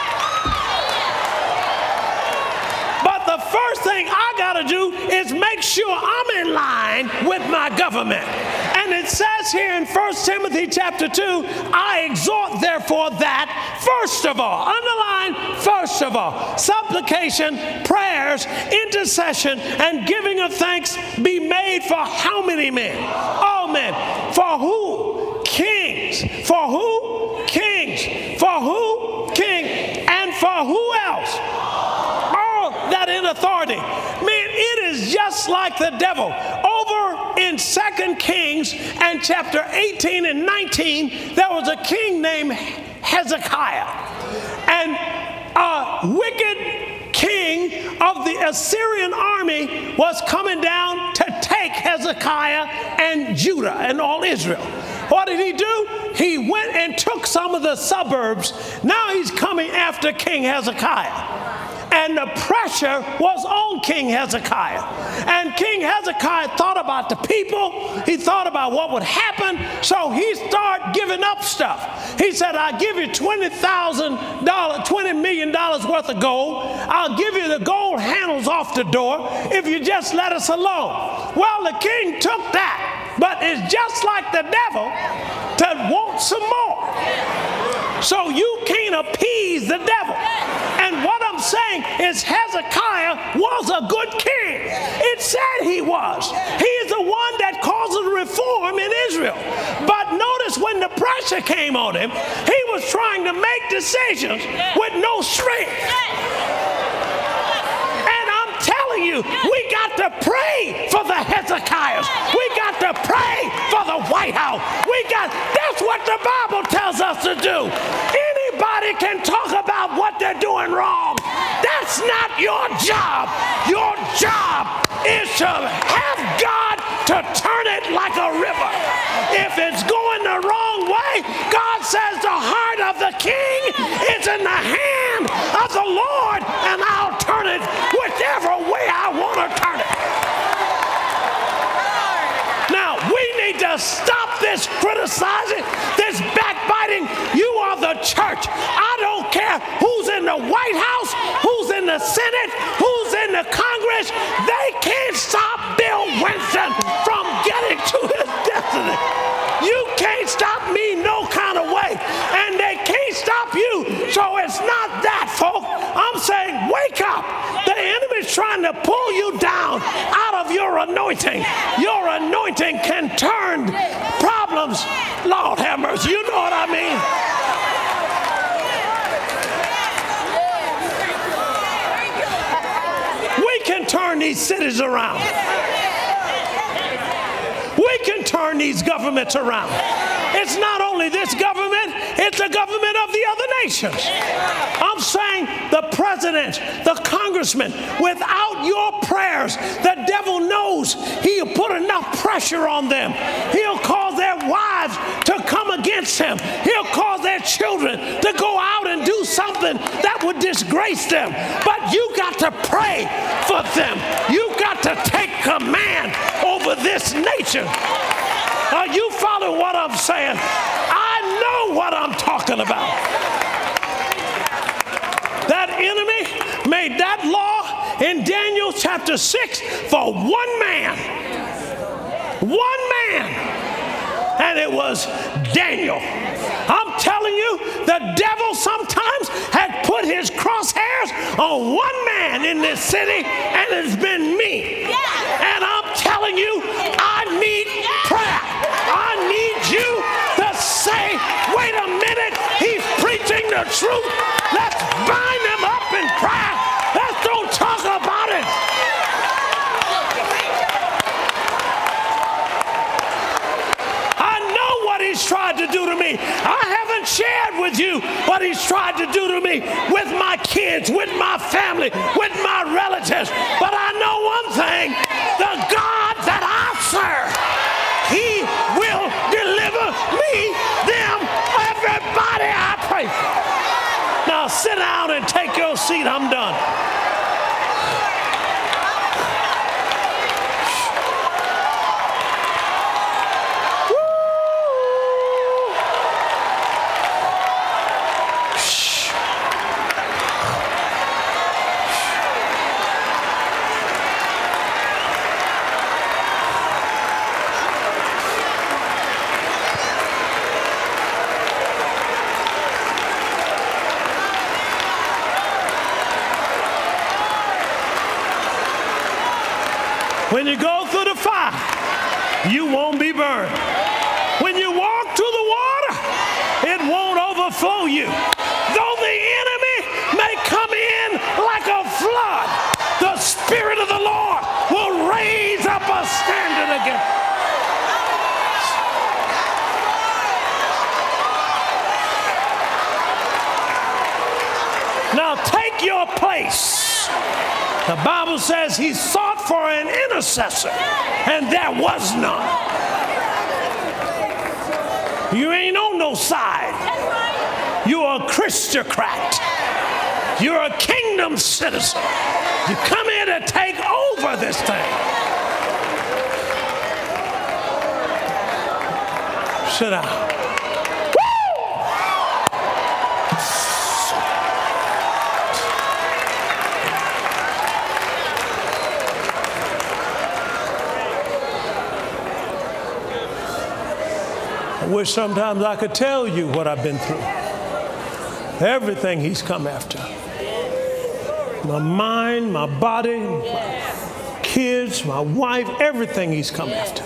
The first thing I got to do is make sure I'm in line with my government. And it says here in 1 Timothy chapter 2, I exhort therefore that first of all, underline first of all, supplication, prayers, intercession, and giving of thanks be made for how many men? All men. For who? Kings. For who? Kings. For who? King. and authority. Man, it is just like the devil. Over in 2 Kings and chapter 18 and 19, there was a king named Hezekiah. And a wicked king of the Assyrian army was coming down to take Hezekiah and Judah and all Israel. What did he do? He went and took some of the suburbs. Now he's coming after King Hezekiah. And the pressure was on King Hezekiah. And King Hezekiah thought about the people. He thought about what would happen. So he started giving up stuff. He said, I'll give you $20 million worth of gold. I'll give you the gold handles off the door if you just let us alone. Well, the king took that. But it's just like the devil to want some more. So you can't appease the devil. And what I'm saying is Hezekiah was a good king. It said he was. He is the one that caused the reform in Israel. But notice when the pressure came on him, he was trying to make decisions with no strength. And I'm telling you, we got to pray for the Hezekiahs. We got to pray for the White House. That's what the Bible tells us to do. Anybody can talk about what they're doing wrong. That's not your job. Your job is to have God to turn it like a river. If it's going the wrong way, God says the heart of the king is in the hand of the Lord, and I'll turn it whichever way I want to turn it. Now, we need to stop this criticizing, this backbiting. You are the church. I don't care who's in the White House, who's in the Senate, who's in the Congress. They can't stop Bill Winston from getting to his destiny. You can't stop me no kind of way. And they can't stop you. So it's not that, folks. I'm saying wake up. The enemy's trying to pull you down out of your anointing. Your anointing can turn problems. Lord have mercy. You know what I mean? We can turn these cities around. We can turn these governments around. It's not only this government, it's the government of the other nations. I'm saying the president, the congressman, without your prayers, the devil knows he'll put enough pressure on them. He'll cause their wives to come against him. He'll cause their children to go out and do something that would disgrace them. But you got to pray for them. You got to take command over this nation. Are you following what I'm saying? I know what I'm talking about. That enemy made that law in Daniel chapter 6 for one man. One man. And it was Daniel. I'm telling you, the devil sometimes had put his crosshairs on one man in this city, and it's been me. And I'm telling you, I need prayer. I need you to say, wait a minute, he's preaching the truth. Let's bind him up in prayer. Let's don't talk about it. I know what he's tried to do to me. I haven't shared with you what he's tried to do to me with my kids, with my family, with my relatives. But I know one thing, the God that I serve, he will deliver me, them, everybody I pray for. Now sit down and take your seat. I'm done. When you go through the fire, you won't be burned. When you walk through the water, it won't overflow you. Though the enemy may come in like a flood, the shall take your place. The Bible says he sought for an intercessor, and there was none. You ain't on no side. You're a Christocrat. You're a kingdom citizen. You come here to take over this thing. Sit down. I wish sometimes I could tell you what I've been through. Everything he's come after. My mind, my body, my kids, my wife, everything he's come after.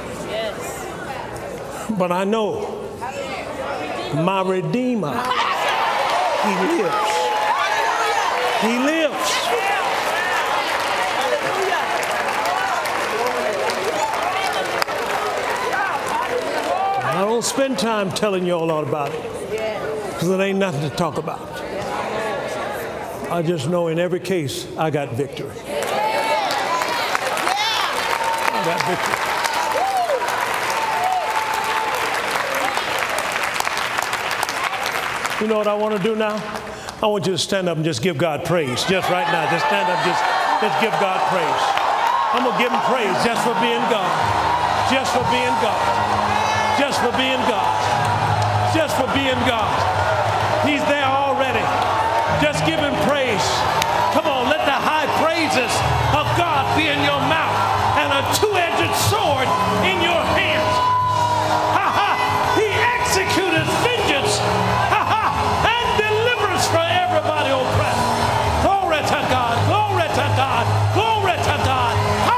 But I know my Redeemer, he lives. He lives. I don't spend time telling you all about it because it ain't nothing to talk about. I just know in every case I got victory. I got victory. You know what I want to do now? I want you to stand up and just give God praise. Just right now. Just stand up, just give God praise. I'm going to give him praise just for being God. Just for being God. Just for being God. Just for being God. He's there already. Just give him praise. Come on, let the high praises of God be in your mouth and a two-edged sword in your hands. Ha ha! He executed vengeance. Ha ha! And deliverance for everybody oppressed. Glory to God. Glory to God. Glory to God.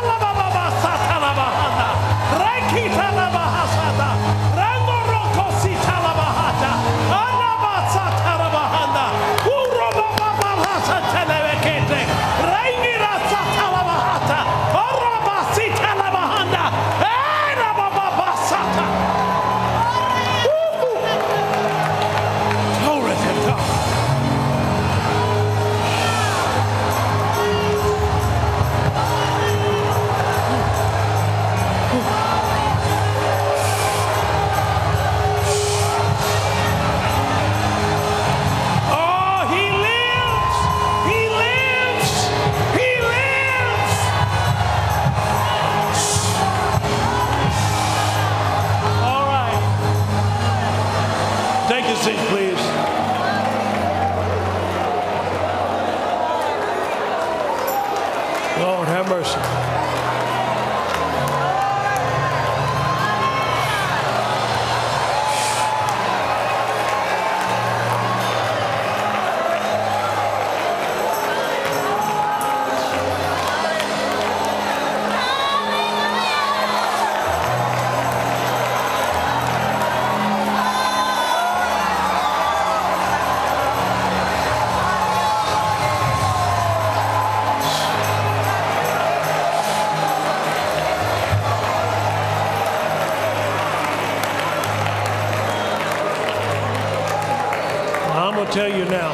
Tell you now,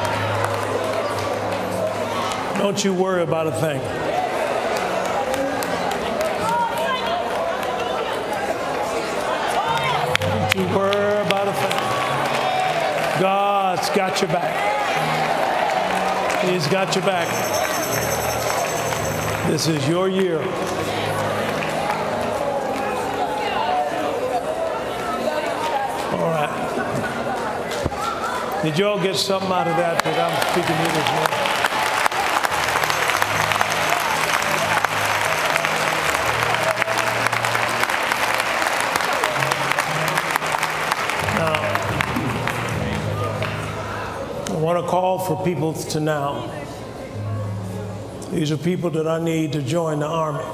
don't you worry about a thing. Don't you worry about a thing. God's got your back. He's got your back. This is your year. All right. Did you all get something out of that I'm speaking to you this morning? Now, I want to call for people to now. These are people that I need to join the army.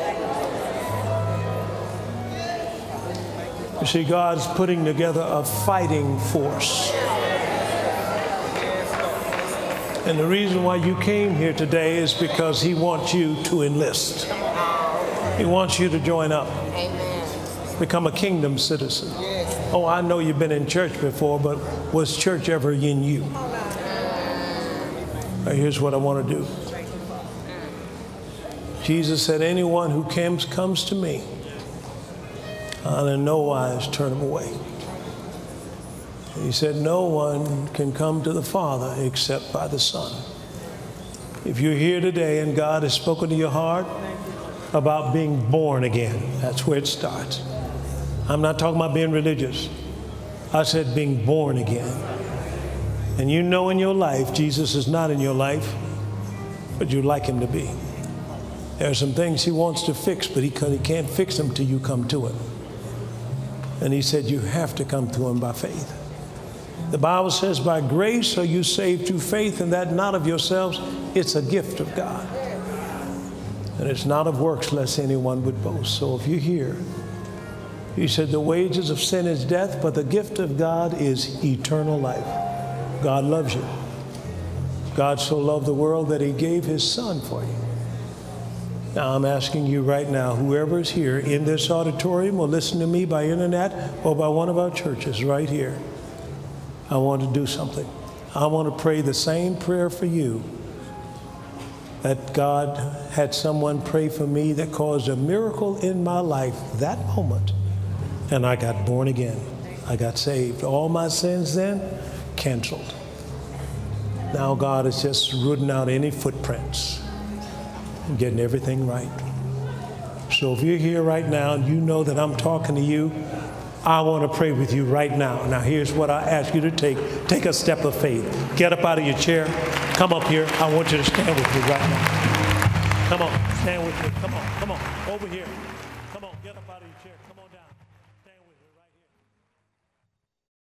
You see, God's putting together a fighting force. And the reason why you came here today is because he wants you to enlist. He wants you to join up. Amen. Become a kingdom citizen. Yes. Oh, I know you've been in church before, but was church ever in you? Here's what I want to do. Jesus said, anyone who comes to me, I'll in no wise turn him away. He said, no one can come to the Father except by the Son. If you're here today and God has spoken to your heart about being born again, that's where it starts. I'm not talking about being religious. I said being born again. And you know in your life, Jesus is not in your life, but you'd like him to be. There are some things he wants to fix, but he can't fix them till you come to him. And he said you have to come to him by faith. The Bible says, by grace are you saved through faith, and that not of yourselves. It's a gift of God. And it's not of works, lest anyone would boast. So if you're here, he said the wages of sin is death, but the gift of God is eternal life. God loves you. God so loved the world that he gave his Son for you. Now I'm asking you right now, whoever is here in this auditorium or listen to me by internet or by one of our churches right here, I want to do something. I want to pray the same prayer for you that God had someone pray for me that caused a miracle in my life that moment. And I got born again. I got saved. All my sins then canceled. Now God is just rooting out any footprints and getting everything right. So if you're here right now and you know that I'm talking to you, I want to pray with you right now. Now here's what I ask you to take. Take a step of faith. Get up out of your chair. Come up here. I want you to stand with me right now. Come on. Stand with me. Come on. Come on. Over here.